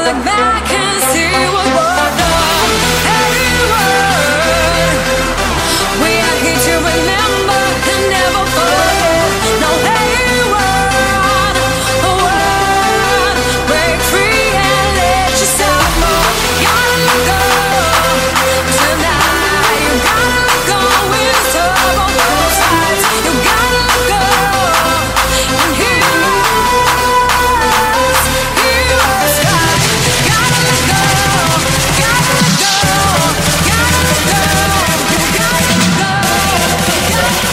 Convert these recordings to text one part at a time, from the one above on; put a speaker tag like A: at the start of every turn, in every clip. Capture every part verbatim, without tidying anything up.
A: look back and see what we've done. Hey world, we are here to remember and never forget. No, hey world, world, break free and let yourself go. Gotta let go tonight. You gotta let go with love on both sides. You gotta let go and hear us, hear us cry. Gotta let go, gotta let go, gotta let go, gotta let go, gotta let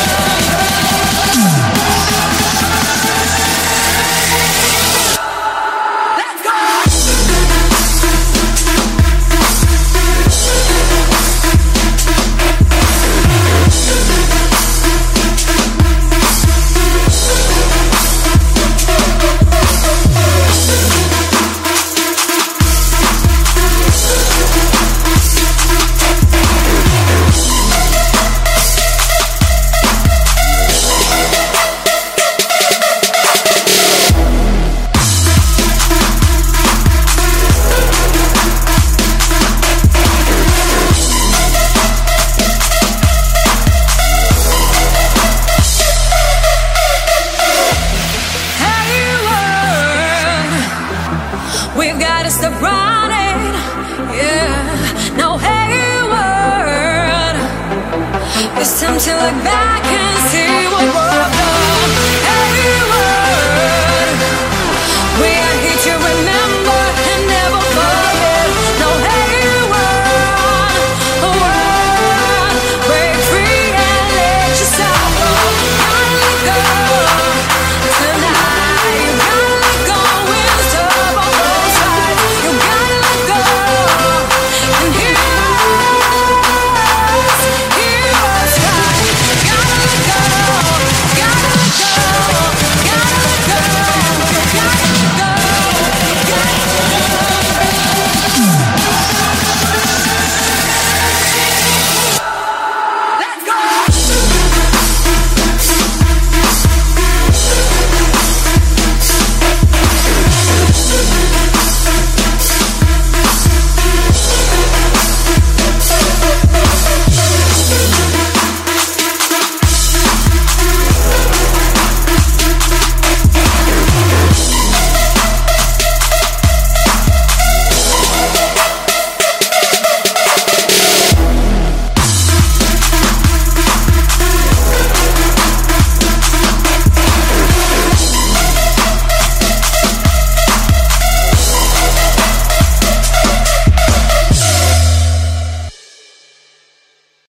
A: Let's go. Hey world, we've got to stop running, yeah. Now hey world, it's time to look back.